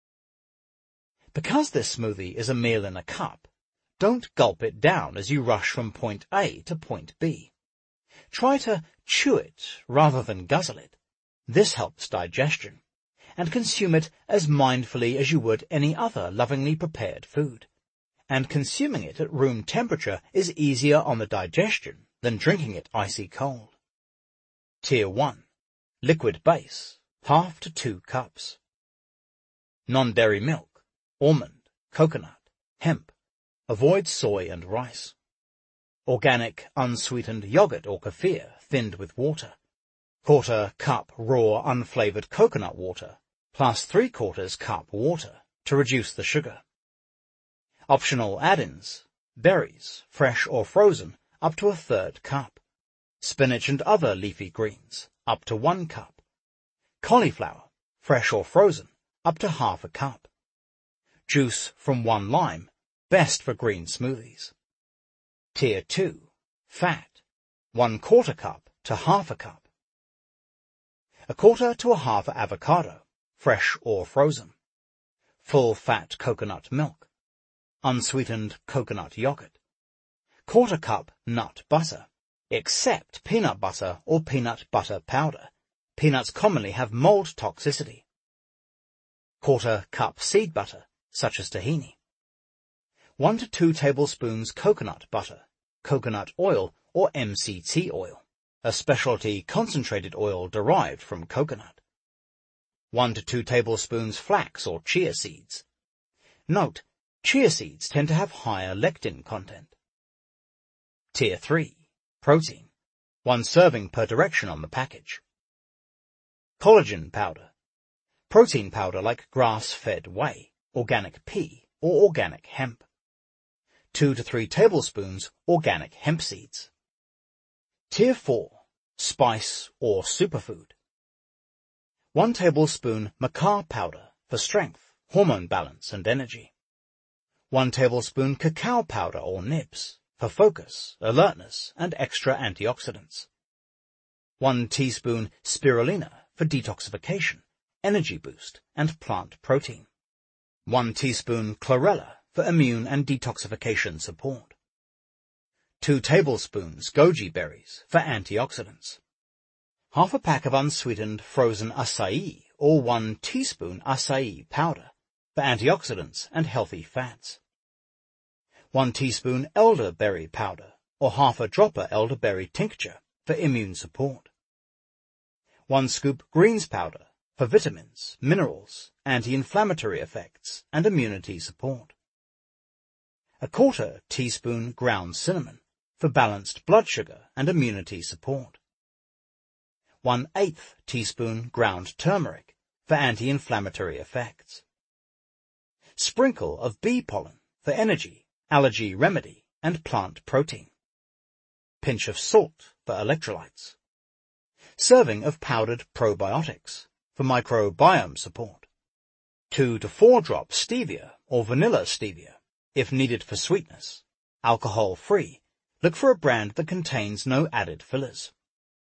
Because this smoothie is a meal in a cup, don't gulp it down as you rush from point A to point B. Try to chew it rather than guzzle it. This helps digestion, and consume it as mindfully as you would any other lovingly prepared food. And consuming it at room temperature is easier on the digestion than drinking it icy cold. Tier one. Liquid base, half to two cups. Non-dairy milk, almond, coconut, hemp. Avoid soy and rice. Organic, unsweetened yogurt or kefir, thinned with water. Quarter cup raw, unflavored coconut water, plus three quarters cup water to reduce the sugar. Optional add-ins, berries, fresh or frozen, up to a third cup. Spinach and other leafy greens, up to one cup. Cauliflower, fresh or frozen, up to half a cup. Juice from one lime, best for green smoothies. Tier two. Fat, one quarter cup to half a cup. A quarter to a half avocado, fresh or frozen. Full fat coconut milk. Unsweetened coconut yogurt. Quarter cup nut butter, except peanut butter or peanut butter powder. Peanuts commonly have mold toxicity. Quarter cup seed butter, such as tahini. One to two tablespoons coconut butter, coconut oil or M C T oil, a specialty concentrated oil derived from coconut. One to two tablespoons flax or chia seeds. Note, chia seeds tend to have higher lectin content. Tier three. Protein. One serving per direction on the package. Collagen powder. Protein powder like grass-fed whey, organic pea, or organic hemp. Two to three tablespoons organic hemp seeds. Tier four. Spice or superfood. One tablespoon maca powder for strength, hormone balance, and energy. One tablespoon cacao powder or nibs for focus, alertness, and extra antioxidants. One teaspoon spirulina for detoxification, energy boost, and plant protein. One teaspoon chlorella for immune and detoxification support. Two tablespoons goji berries for antioxidants. Half a pack of unsweetened frozen acai or one teaspoon acai powder for antioxidants and healthy fats. One teaspoon elderberry powder or half a dropper elderberry tincture for immune support. One scoop greens powder for vitamins, minerals, anti-inflammatory effects, and immunity support. A quarter teaspoon ground cinnamon for balanced blood sugar and immunity support. One eighth teaspoon ground turmeric for anti-inflammatory effects. Sprinkle of bee pollen for energy, allergy remedy, and plant protein. Pinch of salt for electrolytes. Serving of powdered probiotics for microbiome support. Two to four drops stevia or vanilla stevia, if needed for sweetness. Alcohol-free. Look for a brand that contains no added fillers.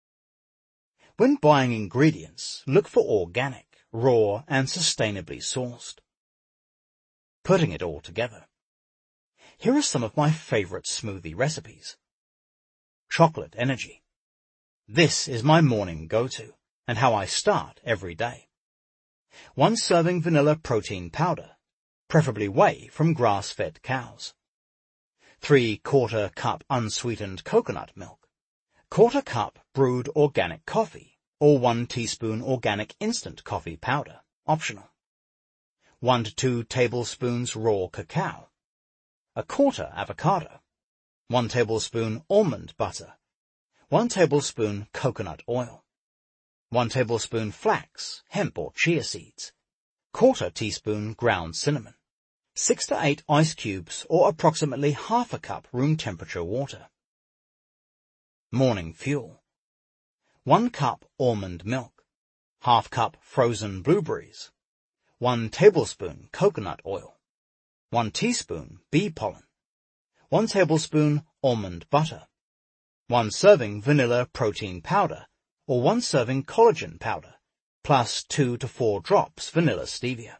When buying ingredients, look for organic, raw, and sustainably sourced. Putting it all together. Here are some of my favorite smoothie recipes. Chocolate energy. This is my morning go-to, and how I start every day. One serving vanilla protein powder, preferably whey from grass-fed cows. Three quarter cup unsweetened coconut milk. Quarter cup brewed organic coffee, or one teaspoon organic instant coffee powder, optional. One to two tablespoons raw cacao. A quarter avocado. One tablespoon almond butter. One tablespoon coconut oil. One tablespoon flax, hemp or chia seeds. Quarter teaspoon ground cinnamon. six to eight ice cubes or approximately half a cup room temperature water. Morning fuel. One cup almond milk, half cup frozen blueberries, one tablespoon coconut oil, one teaspoon bee pollen, one tablespoon almond butter, one serving vanilla protein powder, or one serving collagen powder, plus two to four drops vanilla stevia.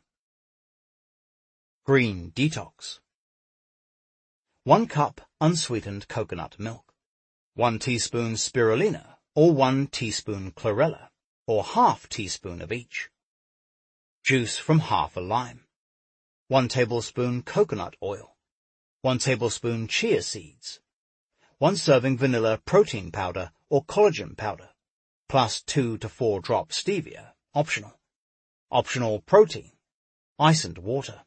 Green detox. One cup unsweetened coconut milk, one teaspoon spirulina, or one teaspoon chlorella, or half teaspoon of each. Juice from half a lime. One tablespoon coconut oil. One tablespoon chia seeds. One serving vanilla protein powder or collagen powder, plus two to four drops stevia, optional. Optional protein, ice and water.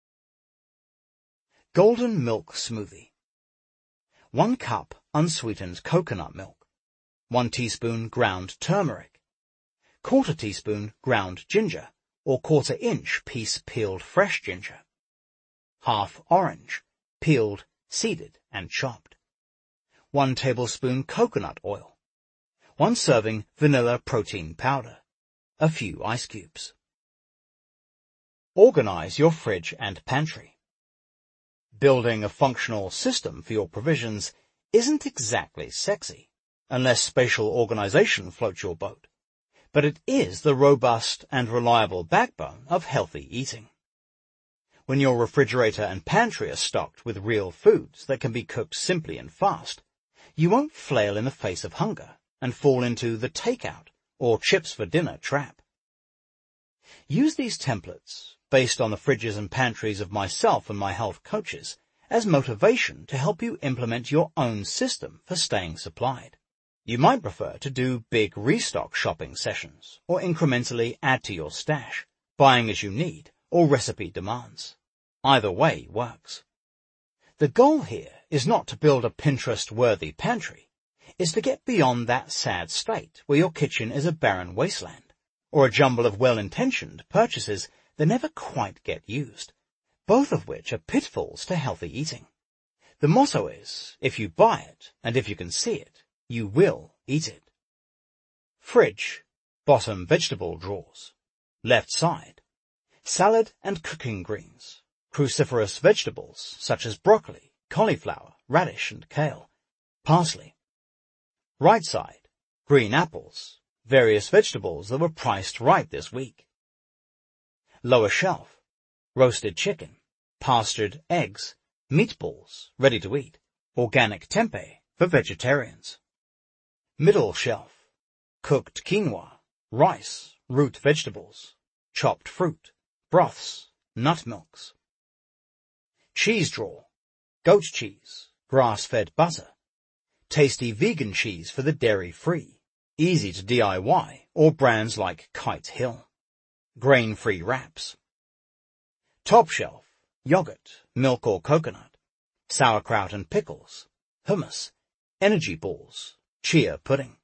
Golden milk smoothie. One cup unsweetened coconut milk. One teaspoon ground turmeric, quarter teaspoon ground ginger, or quarter inch piece peeled fresh ginger, half orange, peeled, seeded, and chopped, one tablespoon coconut oil, one serving vanilla protein powder, a few ice cubes. Organize your fridge and pantry. Building a functional system for your provisions isn't exactly sexy, unless spatial organization floats your boat, but it is the robust and reliable backbone of healthy eating. When your refrigerator and pantry are stocked with real foods that can be cooked simply and fast, you won't flail in the face of hunger and fall into the takeout or chips for dinner trap. Use these templates, based on the fridges and pantries of myself and my health coaches, as motivation to help you implement your own system for staying supplied. You might prefer to do big restock shopping sessions or incrementally add to your stash, buying as you need or recipe demands. Either way works. The goal here is not to build a Pinterest-worthy pantry. It's to get beyond that sad state where your kitchen is a barren wasteland, or a jumble of well-intentioned purchases that never quite get used, both of which are pitfalls to healthy eating. The motto is, if you buy it, and if you can see it, you will eat it. Fridge, bottom vegetable drawers. Left side, salad and cooking greens, cruciferous vegetables such as broccoli, cauliflower, radish and kale, parsley. Right side, green apples, various vegetables that were priced right this week. Lower shelf, roasted chicken, pastured eggs, meatballs, ready to eat, organic tempeh for vegetarians. Middle shelf, cooked quinoa, rice, root vegetables, chopped fruit, broths, nut milks. Cheese drawer, goat cheese, grass-fed butter, tasty vegan cheese for the dairy-free, easy to D I Y, or brands like Kite Hill. Grain-free wraps. Top shelf, yogurt, milk or coconut, sauerkraut and pickles, hummus, energy balls, chia pudding.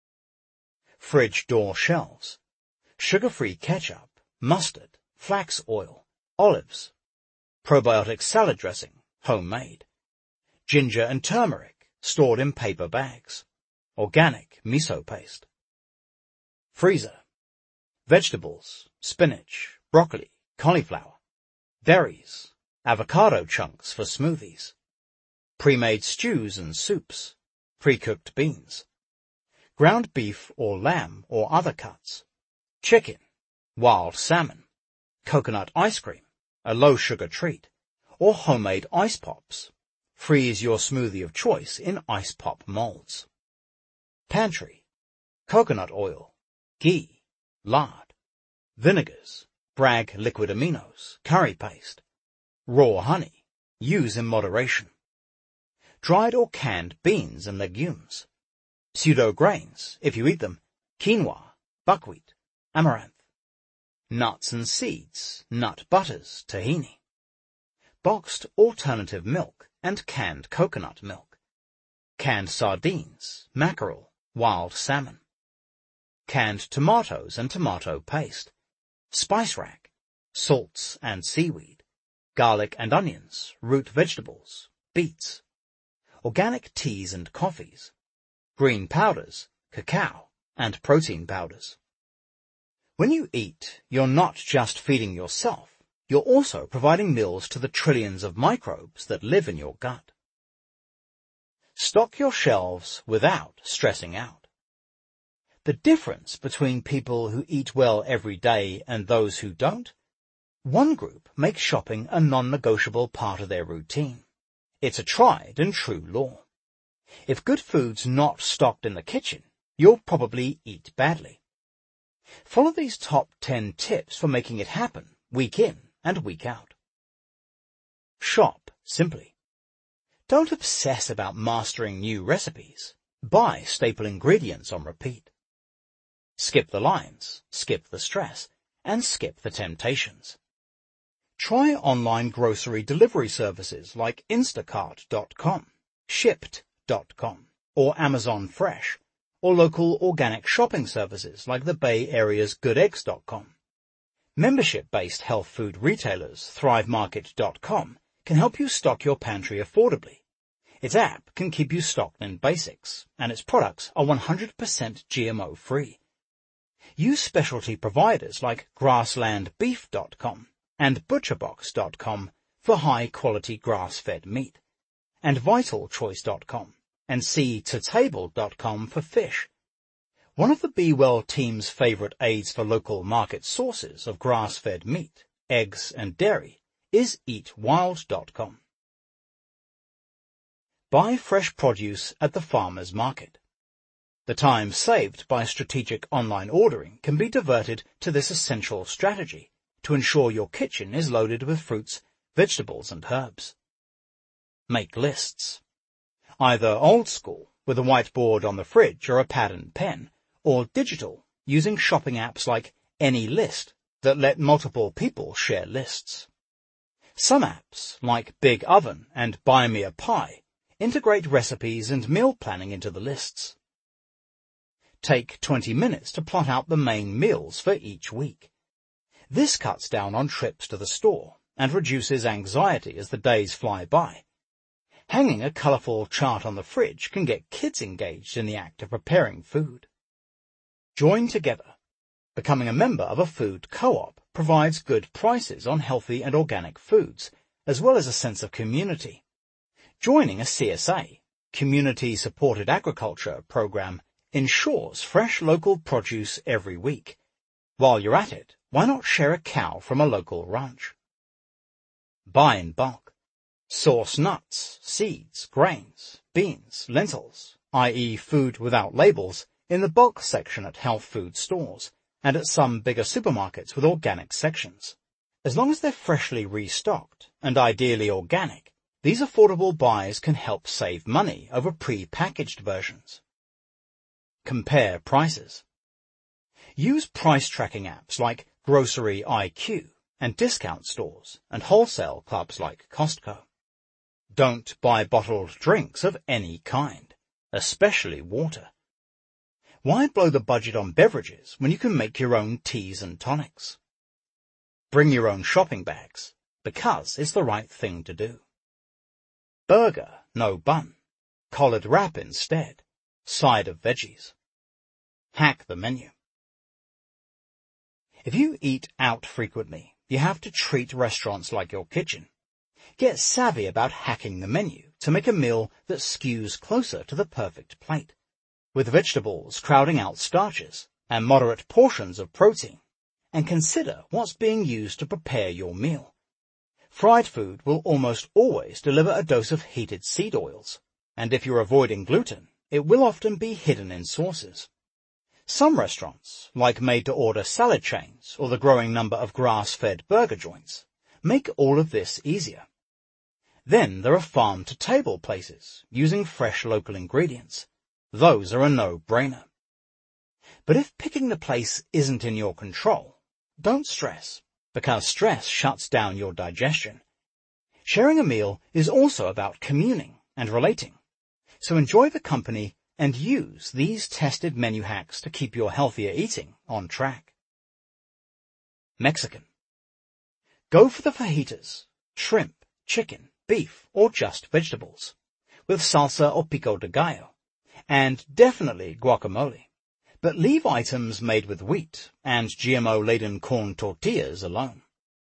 Fridge door shelves, sugar-free ketchup, mustard, flax oil, olives, probiotic salad dressing, homemade, ginger and turmeric, stored in paper bags, organic miso paste. Freezer, vegetables, spinach, broccoli, cauliflower, berries, avocado chunks for smoothies, pre-made stews and soups, pre-cooked beans, ground beef or lamb or other cuts, chicken, wild salmon, coconut ice cream, a low-sugar treat, or homemade ice pops. Freeze your smoothie of choice in ice pop molds. Pantry, coconut oil, ghee, lard, vinegars, Bragg liquid aminos, curry paste, raw honey, use in moderation. Dried or canned beans and legumes, pseudo grains, if you eat them, quinoa, buckwheat, amaranth, nuts and seeds, nut butters, tahini, boxed alternative milk and canned coconut milk, canned sardines, mackerel, wild salmon, canned tomatoes and tomato paste, spice rack, salts and seaweed, garlic and onions, root vegetables, beets, organic teas and coffees, green powders, cacao, and protein powders. When you eat, you're not just feeding yourself, you're also providing meals to the trillions of microbes that live in your gut. Stock your shelves without stressing out. The difference between people who eat well every day and those who don't? One group makes shopping a non-negotiable part of their routine. It's a tried and true law. If good food's not stocked in the kitchen, you'll probably eat badly. Follow these top ten tips for making it happen week in and week out. Shop simply. Don't obsess about mastering new recipes. Buy staple ingredients on repeat. Skip the lines, skip the stress, and skip the temptations. Try online grocery delivery services like Instacart dot com, Shipt dot com, or Amazon Fresh, or local organic shopping services like the Bay Area's Good Eggs dot com. Membership-based health food retailers Thrive Market dot com can help you stock your pantry affordably. Its app can keep you stocked in basics, and its products are one hundred percent G M O free. Use specialty providers like Grassland Beef dot com and Butcher Box dot com for high-quality grass-fed meat, and Vital Choice dot com and Sea to Table dot com for fish. One of the Be Well team's favorite aids for local market sources of grass-fed meat, eggs, and dairy is Eat Wild dot com. Buy fresh produce at the farmer's market. The time saved by strategic online ordering can be diverted to this essential strategy to ensure your kitchen is loaded with fruits, vegetables, and herbs. Make lists. Either old school, with a whiteboard on the fridge or a pad and pen, or digital, using shopping apps like AnyList that let multiple people share lists. Some apps, like Big Oven and Buy Me a Pie, integrate recipes and meal planning into the lists. Take twenty minutes to plot out the main meals for each week. This cuts down on trips to the store and reduces anxiety as the days fly by. Hanging a colourful chart on the fridge can get kids engaged in the act of preparing food. Join together. Becoming a member of a food co-op provides good prices on healthy and organic foods, as well as a sense of community. Joining a C S A, Community Supported Agriculture program, ensures fresh local produce every week. While you're at it, why not share a cow from a local ranch? Buy in bulk. Source nuts, seeds, grains, beans, lentils, that is food without labels, in the bulk section at health food stores and at some bigger supermarkets with organic sections. As long as they're freshly restocked and ideally organic, these affordable buys can help save money over pre-packaged versions. Compare prices. Use price tracking apps like Grocery I Q and discount stores and wholesale clubs like Costco. Don't buy bottled drinks of any kind, especially water. Why blow the budget on beverages when you can make your own teas and tonics? Bring your own shopping bags, because it's the right thing to do. Burger, no bun. Collared wrap instead. Side of veggies. Hack the menu. If you eat out frequently, you have to treat restaurants like your kitchen. Get savvy about hacking the menu to make a meal that skews closer to the perfect plate, with vegetables crowding out starches and moderate portions of protein, and consider what's being used to prepare your meal. Fried food will almost always deliver a dose of heated seed oils, and if you're avoiding gluten, it will often be hidden in sauces. Some restaurants, like made-to-order salad chains or the growing number of grass-fed burger joints, make all of this easier. Then there are farm-to-table places using fresh local ingredients. Those are a no-brainer. But if picking the place isn't in your control, don't stress, because stress shuts down your digestion. Sharing a meal is also about communing and relating, so enjoy the company and use these tested menu hacks to keep your healthier eating on track. Mexican. Go for the fajitas, shrimp, chicken, beef, or just vegetables, with salsa or pico de gallo, and definitely guacamole. But leave items made with wheat and G M O-laden corn tortillas alone.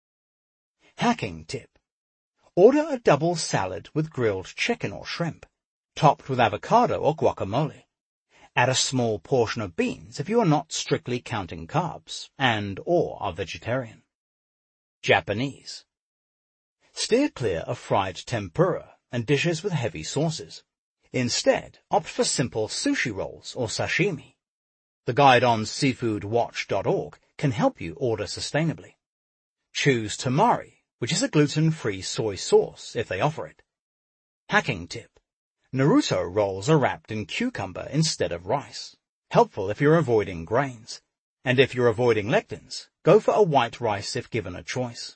Hacking tip. Order a double salad with grilled chicken or shrimp, topped with avocado or guacamole. Add a small portion of beans if you are not strictly counting carbs and or are vegetarian. Japanese. Steer clear of fried tempura and dishes with heavy sauces. Instead, opt for simple sushi rolls or sashimi. The guide on seafood watch dot org can help you order sustainably. Choose tamari, which is a gluten-free soy sauce if they offer it. Hacking tip. Naruto rolls are wrapped in cucumber instead of rice. Helpful if you're avoiding grains. And if you're avoiding lectins, go for a white rice if given a choice.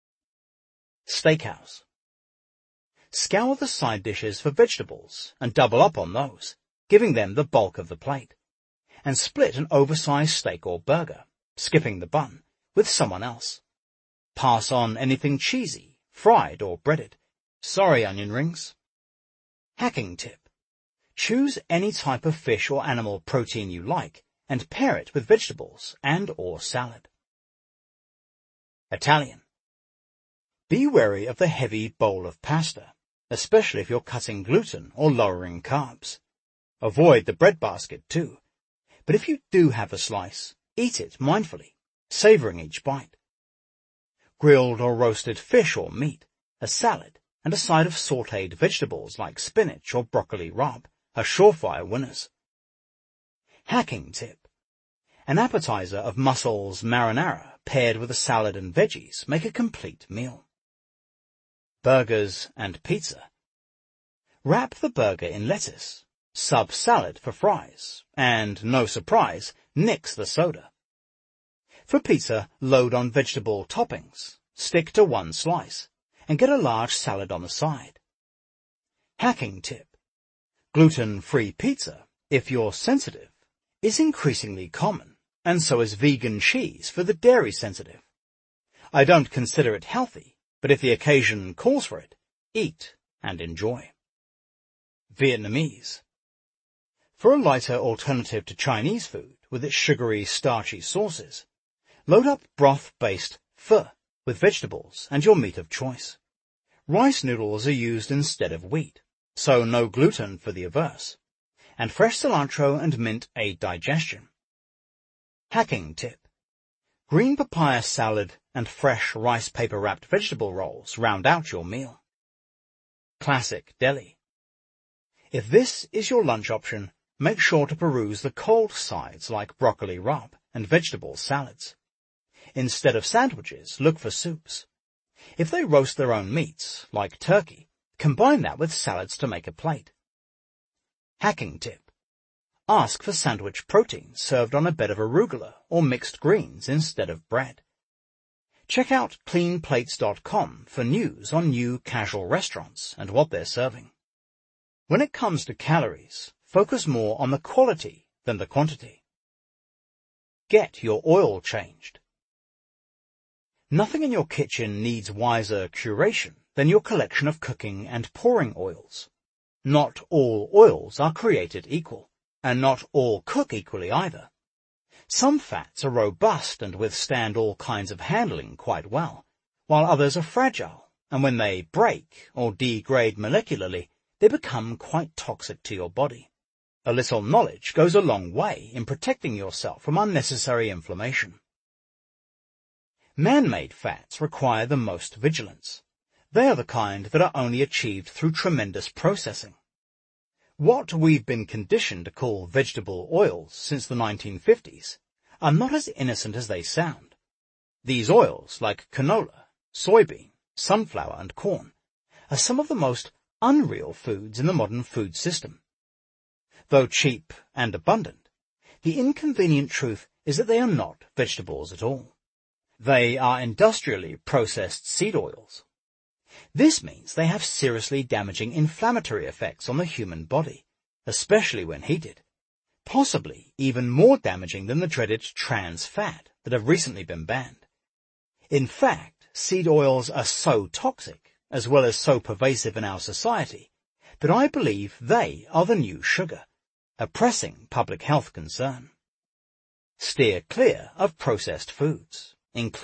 Steakhouse. Scour the side dishes for vegetables and double up on those, giving them the bulk of the plate. And split an oversized steak or burger, skipping the bun, with someone else. Pass on anything cheesy, fried or breaded. Sorry, onion rings. Hacking tip. Choose any type of fish or animal protein you like and pair it with vegetables and or salad. Italian. Be wary of the heavy bowl of pasta, especially if you're cutting gluten or lowering carbs. Avoid the breadbasket too. But if you do have a slice, eat it mindfully, savoring each bite. Grilled or roasted fish or meat, a salad, and a side of sautéed vegetables like spinach or broccoli rabe are surefire winners. Hacking tip. An appetizer of mussels marinara paired with a salad and veggies make a complete meal. Burgers and pizza. Wrap the burger in lettuce, sub salad for fries, and, no surprise, nix the soda. For pizza, load on vegetable toppings, stick to one slice, and get a large salad on the side. Hacking tip. Gluten-free pizza, if you're sensitive, is increasingly common, and so is vegan cheese for the dairy-sensitive. I don't consider it healthy, but if the occasion calls for it, eat and enjoy. Vietnamese. For a lighter alternative to Chinese food with its sugary, starchy sauces, load up broth-based pho with vegetables and your meat of choice. Rice noodles are used instead of wheat, so no gluten for the averse, and fresh cilantro and mint aid digestion. Hacking tip. Green papaya salad and fresh rice paper-wrapped vegetable rolls round out your meal. Classic deli. If this is your lunch option, make sure to peruse the cold sides like broccoli rabe and vegetable salads. Instead of sandwiches, look for soups. If they roast their own meats, like turkey, combine that with salads to make a plate. Hacking tip. Ask for sandwich protein served on a bed of arugula or mixed greens instead of bread. Check out clean plates dot com for news on new casual restaurants and what they're serving. When it comes to calories, focus more on the quality than the quantity. Get your oil changed. Nothing in your kitchen needs wiser curation than your collection of cooking and pouring oils. Not all oils are created equal, and not all cook equally either. Some fats are robust and withstand all kinds of handling quite well, while others are fragile, and when they break or degrade molecularly, they become quite toxic to your body. A little knowledge goes a long way in protecting yourself from unnecessary inflammation. Man-made fats require the most vigilance. They are the kind that are only achieved through tremendous processing. What we've been conditioned to call vegetable oils since the nineteen fifties are not as innocent as they sound. These oils, like canola, soybean, sunflower, and corn, are some of the most unreal foods in the modern food system. Though cheap and abundant, the inconvenient truth is that they are not vegetables at all. They are industrially processed seed oils. This means they have seriously damaging inflammatory effects on the human body, especially when heated, possibly even more damaging than the dreaded trans fat that have recently been banned. In fact, seed oils are so toxic, as well as so pervasive in our society, that I believe they are the new sugar, a pressing public health concern. Steer clear of processed foods, including